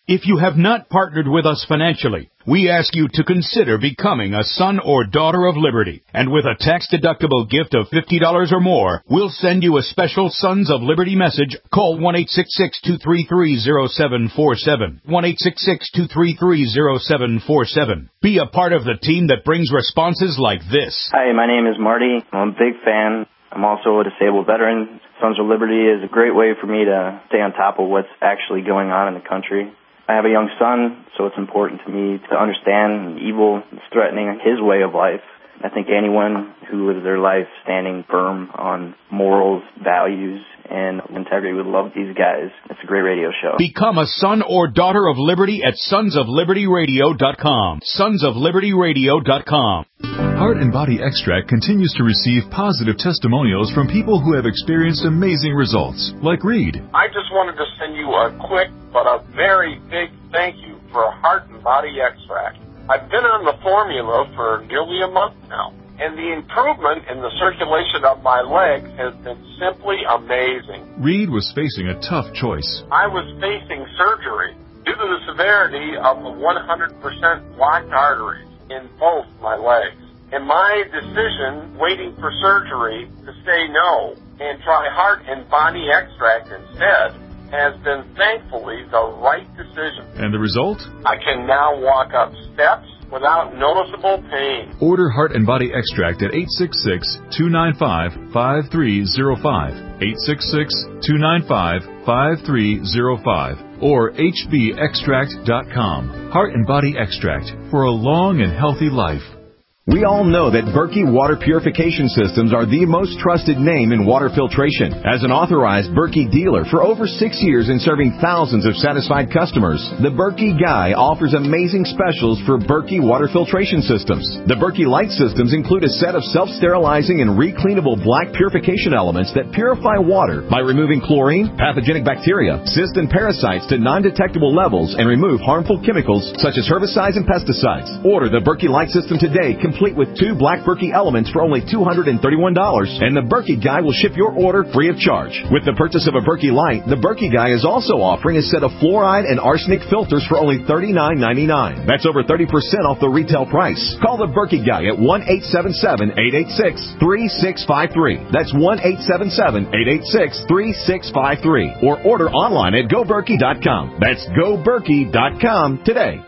If you have not partnered with us financially, we ask you to consider becoming a son or daughter of Liberty. And with a tax-deductible gift of fifty dollars or more, we'll send you a special Sons of Liberty message. Call one eight six six, two three three, zero seven four seven. one eight six six, two three three, zero seven four seven. Be a part of the team that brings responses like this. Hi, my name is Marty. I'm a big fan. I'm also a disabled veteran. Sons of Liberty is a great way for me to stay on top of what's actually going on in the country. I have a young son, so it's important to me to understand evil is threatening his way of life. I think anyone who lives their life standing firm on morals, values, and integrity would love these guys. It's a great radio show. Become a son or daughter of Liberty at sons of liberty radio dot com. sons of liberty radio dot com. Heart and Body Extract continues to receive positive testimonials from people who have experienced amazing results, like Reed. I just wanted to send you a quick but a very big thank you for Heart and Body Extract. I've been on the formula for nearly a month now, and the improvement in the circulation of my legs has been simply amazing. Reed was facing a tough choice. I was facing surgery due to the severity of the one hundred percent blocked arteries in both my legs. And my decision, waiting for surgery, to say no and try Heart and Body Extract instead, has been thankfully the right decision. And the result? I can now walk up steps without noticeable pain. Order Heart and Body Extract at eight six six, two nine five, five three zero five, eight six six, two nine five, five three zero five, or h b extract dot com. Heart and Body Extract for a long and healthy life. We all know that Berkey Water Purification Systems are the most trusted name in water filtration. As an authorized Berkey dealer for over six years and serving thousands of satisfied customers, the Berkey Guy offers amazing specials for Berkey Water Filtration Systems. The Berkey Light Systems include a set of self-sterilizing and recleanable black purification elements that purify water by removing chlorine, pathogenic bacteria, cysts and parasites to non-detectable levels and remove harmful chemicals such as herbicides and pesticides. Order the Berkey Light System today, complete with two black Berkey elements for only two hundred thirty-one dollars, and the Berkey Guy will ship your order free of charge. With the purchase of a Berkey Light, the Berkey Guy is also offering a set of fluoride and arsenic filters for only thirty-nine ninety-nine. That's over thirty percent off the retail price. Call the Berkey Guy at one eight seven seven, eight eight six, three six five three. That's one eight seven seven, eight eight six, three six five three. Or order online at go berkey dot com. That's go berkey dot com today.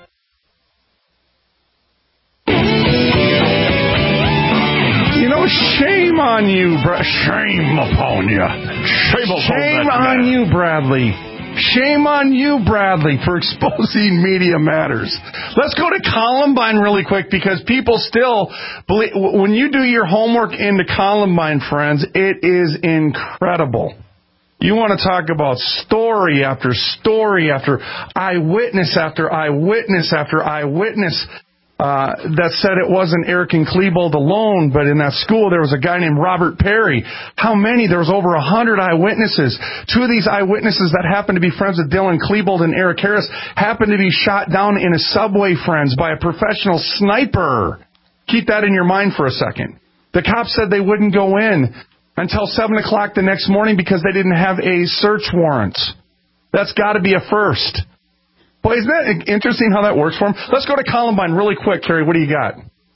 You know, shame on you, Bra- shame upon you. Shame, shame on you, Bradley. Shame on you, Bradley, for exposing Media Matters. Let's go to Columbine really quick, because people still believe, when you do your homework into Columbine, friends, it is incredible. You want to talk about story after story after eyewitness after eyewitness after eyewitness. Uh, that said it wasn't Eric and Klebold alone, but in that school there was a guy named Robert Perry. How many? There was over a hundred eyewitnesses. Two of these eyewitnesses that happened to be friends with Dylan Klebold and Eric Harris happened to be shot down in a subway, friends, by a professional sniper. Keep that in your mind for a second. The cops said they wouldn't go in until seven o'clock the next morning because they didn't have a search warrant. That's got to be a first. Boy, isn't that interesting how that works for him? Let's go to Columbine really quick, Carrie. What do you got?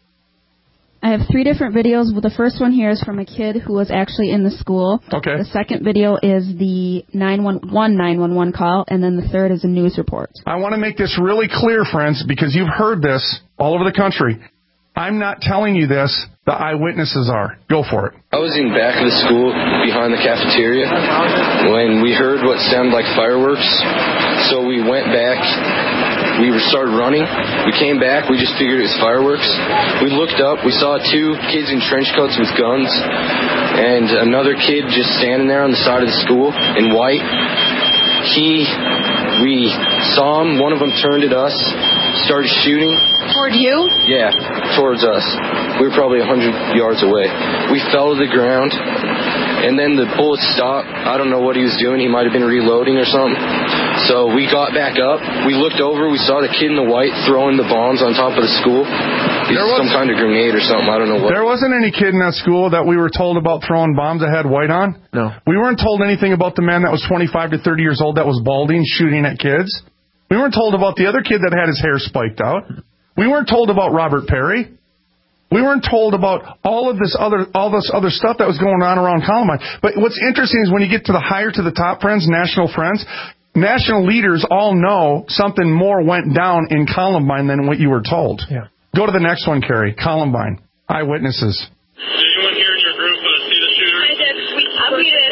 I have three different videos. Well, the first one here is from a kid who was actually in the school. Okay. The second video is the nine one one nine one one call, and then the third is a news report. I want to make this really clear, friends, because you've heard this all over the country. I'm not telling you this. The eyewitnesses are. Go for it. I was in back of the school behind the cafeteria when we heard what sounded like fireworks. So we went back. We started running. We came back. We just figured it was fireworks. We looked up. We saw two kids in trench coats with guns and another kid just standing there on the side of the school in white. He, we saw him. One of them turned at us, started shooting. Toward you? Yeah, towards us. We were probably one hundred yards away. We fell to the ground, and then the bullet stopped. I don't know what he was doing. He might have been reloading or something. So we got back up. We looked over. We saw the kid in the white throwing the bombs on top of the school. It was some kind of grenade or something. I don't know what. There wasn't any kid in that school that we were told about throwing bombs that had white on. No. We weren't told anything about the man that was twenty-five to thirty years old that was balding shooting at kids. We weren't told about the other kid that had his hair spiked out. We weren't told about Robert Perry. We weren't told about all of this other all this other stuff that was going on around Columbine. But what's interesting is when you get to the higher to the top friends, national friends, national leaders all know something more went down in Columbine than what you were told. Yeah. Go to the next one, Carrie. Columbine. Eyewitnesses. Did anyone here in your group uh, see the shooter? I did. We, uh, we did.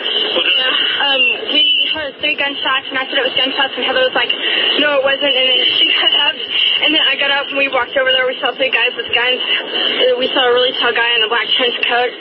Yeah. Um, we heard three gunshots, and I said it was gunshots, and Heather was like, no, it wasn't. And then she got up, and then I got up, and we walked over there. We saw three guys with guns. We saw a really tall guy in a black trench coat.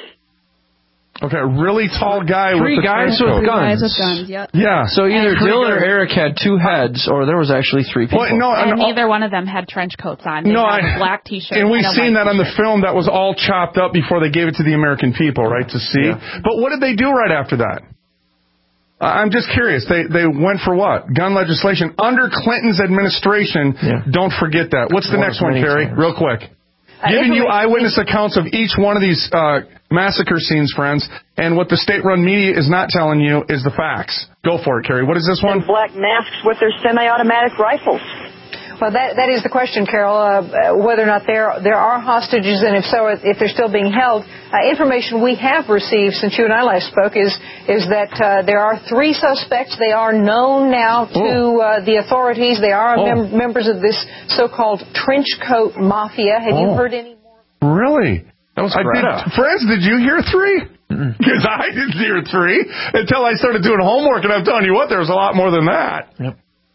Okay, a really tall guy Three with the guys trench with coat. guns. Guys with guns, yep. Yeah. So either Three Dylan or guys. Eric had two heads, or there was actually three people. Well, no, And and neither one of them had trench coats on. They No, had I- a black T-shirt. And we've a seen white that on the t-shirt. film that was all chopped up before they gave it to the American people, right, to see. But what did they do right after that? Uh, I'm just curious. They they went for what? Gun legislation under Clinton's administration. Yeah. Don't forget that. What's the One next of one, many Carrie? times. Real quick. Uh, Giving you information- eyewitness accounts of each one of these uh, massacre scenes, friends, and what the state-run media is not telling you is the facts. Go for it, Carrie. What is this one? Black masks with their semi-automatic rifles. Well, that that is the question, Carol, uh, whether or not there there are hostages, and if so, if they're still being held. Uh, information we have received since you and I last spoke is is that uh, there are three suspects. They are known now to uh, the authorities. They are Oh. mem- members of this so-called trench coat mafia. Have you Oh. heard any? Really? That was I Greta. did, friends, did you hear three? Because I didn't hear three until I started doing homework, and I'm telling you what, there was a lot more than that. Yep.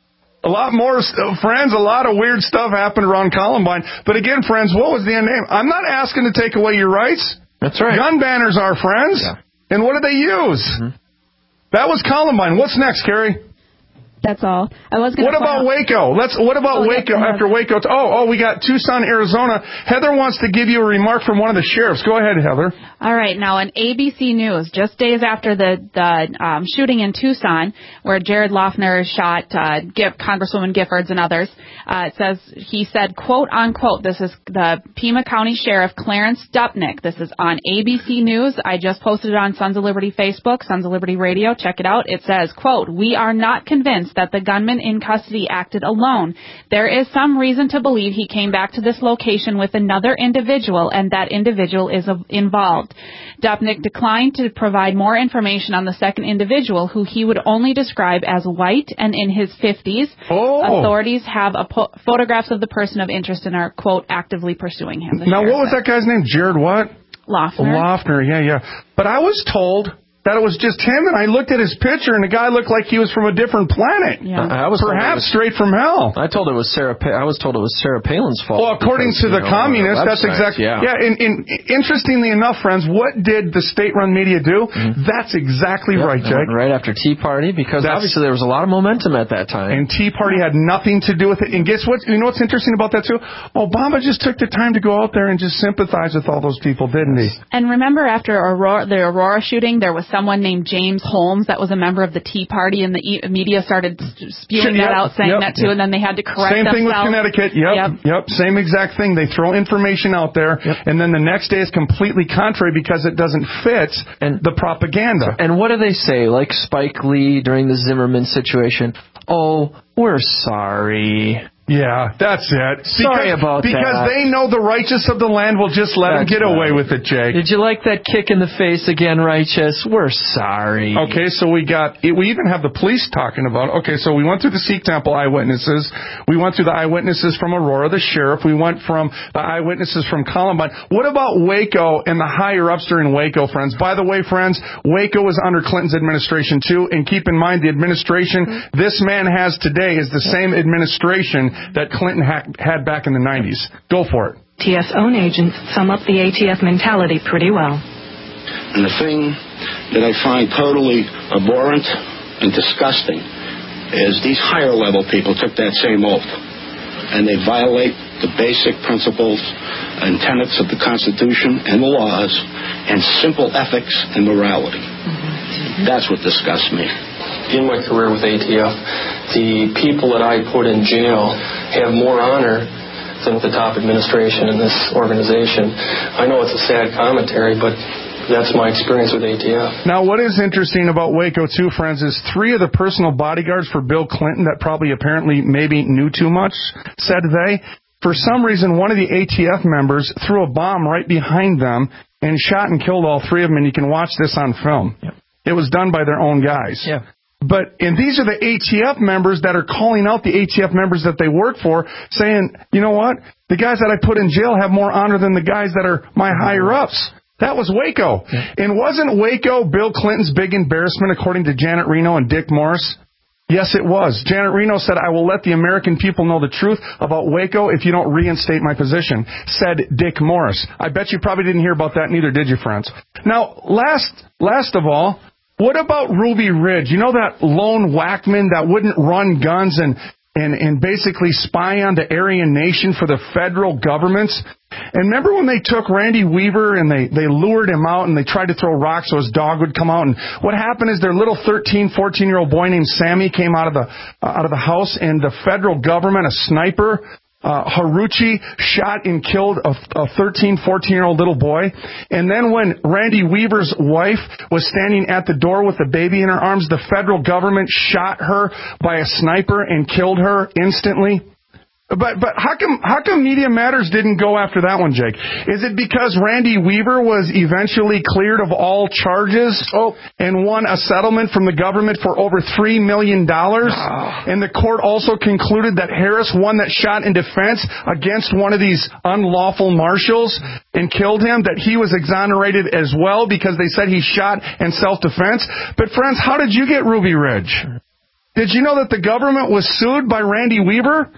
A lot more, st- friends, a lot of weird stuff happened around Columbine. But again, friends, what was the end game? I'm not asking to take away your rights. That's right. Gun banners are, friends. Yeah. And what did they use? Mm-hmm. That was Columbine. What's next, Carrie? That's all. I was going What about Waco? Let's. What about Oh, Waco yeah. after Waco? Oh, oh, we got Tucson, Arizona. Heather wants to give you a remark from one of the sheriffs. Go ahead, Heather. All right, now on A B C News, just days after the the um, shooting in Tucson, where Jared Loughner shot uh, Giff, Congresswoman Giffords and others, uh, it says he said, "quote unquote." This is the Pima County Sheriff Clarence Dupnick. This is on A B C News. I just posted it on Sons of Liberty Facebook, Sons of Liberty Radio. Check it out. It says, "quote We are not convinced that the gunman in custody acted alone. There is some reason to believe he came back to this location with another individual, and that individual is uh, involved." Dupnick declined to provide more information on the second individual, who he would only describe as white and in his fifties. Oh. Authorities have a po- photographs of the person of interest and are, quote, actively pursuing him. The Now, sheriff what was said. that guy's name? Jared what? Loughner. Loughner, yeah, yeah. But I was told that it was just him, and I looked at his picture, and the guy looked like he was from a different planet. Yeah. I was told it Perhaps was- straight from hell. I told it was Sarah. Pa- I was told it was Sarah Palin's fault. Well, according because, to you the know, communists, on the that's website, exactly. Yeah. Yeah. And, and interestingly enough, friends, what did the state-run media do? Mm-hmm. That's exactly Yep, right, they Jake. went right after Tea Party, because That's- obviously there was a lot of momentum at that time. And Tea Party had nothing to do with it. And guess what? You know what's interesting about that, too? Obama just took the time to go out there and just sympathize with all those people, didn't he? And remember, after Aurora, the Aurora shooting, there was someone named James Holmes that was a member of the Tea Party, and the e- media started spewing Yep, that out, saying yep. that too, and then they had to correct Same thing with themselves. Connecticut. Yep, Yep. yep. Same exact thing. They throw information out there, and then the next day is completely contrary because it doesn't fit And- the propaganda. And what do they say? Like Spike Lee during the Zimmerman situation. Oh, we're sorry. Yeah, that's it. Sorry because, about because that. they know the righteous of the land will just let That's them get right. away with it, Jake. Did you like that kick in the face again, Righteous? We're sorry. Okay, so we got, we even have the police talking about, okay, so we went through the Sikh Temple eyewitnesses. We went through the eyewitnesses from Aurora, the sheriff. We went from the eyewitnesses from Columbine. What about Waco and the higher ups during Waco, friends? By the way, friends, Waco was under Clinton's administration, too. And keep in mind, the administration this man has today is the same administration that Clinton ha- had back in the nineties. Go for it. A T F's own agents sum up the A T F mentality pretty well. And the thing that I find totally abhorrent and disgusting is these higher level people took that same oath and they violate the basic principles and tenets of the Constitution and the laws and simple ethics and morality. Mm-hmm. That's what disgusts me. In my career with A T F, the people that I put in jail have more honor than the top administration in this organization. I know it's a sad commentary, but that's my experience with A T F. Now, what is interesting about Waco, too, friends, is three of the personal bodyguards for Bill Clinton that probably apparently maybe knew too much, said they, for some reason, one of the A T F members threw a bomb right behind them and shot and killed all three of them, and you can watch this on film. Yep. It was done by their own guys. Yeah. But, and these are the A T F members that are calling out the A T F members that they work for, saying, you know what, the guys that I put in jail have more honor than the guys that are my higher-ups. That was Waco. Yeah. And wasn't Waco Bill Clinton's big embarrassment, according to Janet Reno and Dick Morris? Yes, it was. Janet Reno said, I will let the American people know the truth about Waco if you don't reinstate my position, said Dick Morris. I bet you probably didn't hear about that, neither did you, friends. Now, last last of all, what about Ruby Ridge? You know that lone whackman that wouldn't run guns and, and, and basically spy on the Aryan nation for the federal governments? And remember when they took Randy Weaver and they, they lured him out and they tried to throw rocks so his dog would come out? And what happened is their little thirteen, fourteen-year-old boy named Sammy came out of the uh, out of the house, and the federal government, a sniper, Uh, Haruchi, shot and killed a, a thirteen, fourteen-year-old little boy. And then when Randy Weaver's wife was standing at the door with the baby in her arms, the federal government shot her by a sniper and killed her instantly. But but how come how come Media Matters didn't go after that one, Jake? Is it because Randy Weaver was eventually cleared of all charges oh. and won a settlement from the government for over three million dollars? Oh. And the court also concluded that Harris, one that shot in defense against one of these unlawful marshals and killed him, that he was exonerated as well because they said he shot in self-defense. But friends, how did you get Ruby Ridge? Did you know that the government was sued by Randy Weaver?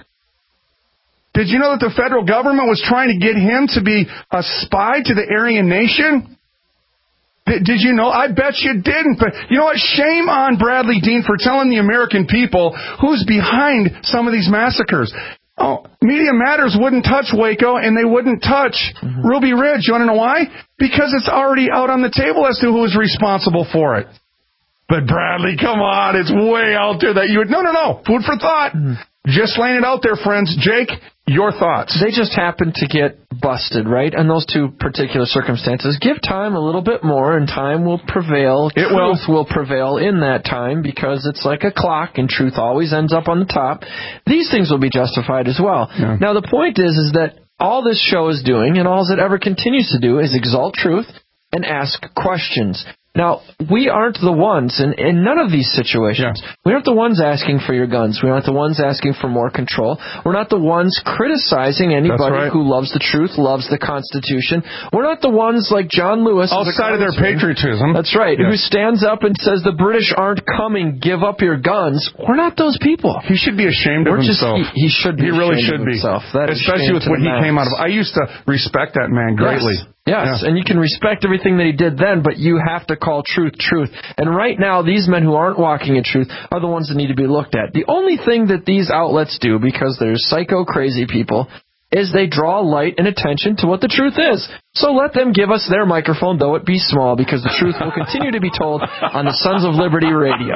Did you know that the federal government was trying to get him to be a spy to the Aryan nation? Did, did you know? I bet you didn't. But you know what? Shame on Bradley Dean for telling the American people who's behind some of these massacres. Oh, Media Matters wouldn't touch Waco, and they wouldn't touch mm-hmm. Ruby Ridge. You want to know why? Because it's already out on the table as to who is responsible for it. But Bradley, come on, it's way out there that you would... No, no, no. Food for thought. Mm-hmm. Just laying it out there, friends. Jake, your thoughts. They just happened to get busted, right? In those two particular circumstances. Give time a little bit more, and time will prevail. It truth will. will prevail in that time, because it's like a clock, and truth always ends up on the top. These things will be justified as well. Yeah. Now, the point is, is that all this show is doing, and all it ever continues to do, is exalt truth and ask questions. Now, we aren't the ones in, in none of these situations. Yeah. We aren't the ones asking for your guns. We aren't the ones asking for more control. We're not the ones criticizing anybody right. who loves the truth, loves the Constitution. We're not the ones like John Lewis. Outside of their patriotism. That's right. Yes. Who stands up and says, the British aren't coming, give up your guns. We're not those people. He should be ashamed We're of just, himself. He, he should be He really should be. Himself. That Especially with what he max. came out of. I used to respect that man greatly. Yes. Yes, yeah. And you can respect everything that he did then, but you have to call truth truth. And right now, these men who aren't walking in truth are the ones that need to be looked at. The only thing that these outlets do, because they're psycho crazy people, is they draw light and attention to what the truth is. So let them give us their microphone, though it be small, because the truth will continue to be told on the Sons of Liberty radio.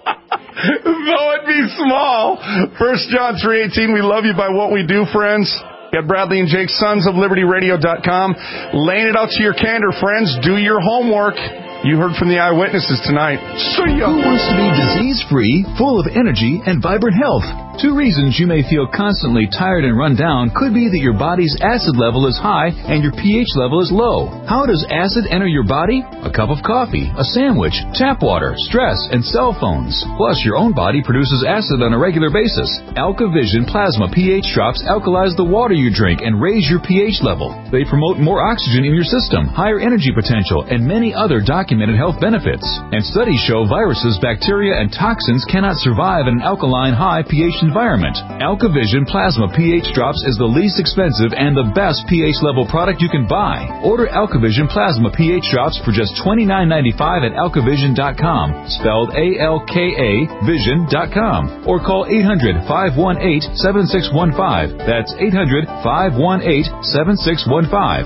Though it be small. First John three eighteen, we love you by what we do, friends. Get Bradley and Jake, sons of liberty radio dot com. Laying it out to your candor, friends. Do your homework. You heard from the eyewitnesses tonight. See ya. Who wants to be disease-free, full of energy, and vibrant health? Two reasons you may feel constantly tired and run down could be that your body's acid level is high and your pH level is low. How does acid enter your body? A cup of coffee, a sandwich, tap water, stress, and cell phones. Plus, your own body produces acid on a regular basis. AlkaVision Plasma pH drops alkalize the water you drink and raise your pH level. They promote more oxygen in your system, higher energy potential, and many other documented health benefits. And studies show viruses, bacteria, and toxins cannot survive in an alkaline high pH environment. AlkaVision Plasma pH Drops is the least expensive and the best pH level product you can buy. Order AlkaVision Plasma pH Drops for just twenty-nine ninety-five at alkavision dot com, spelled A L K A vision dot com, or call eight hundred, five one eight, seven six one five. That's eight hundred, five one eight, seven six one five.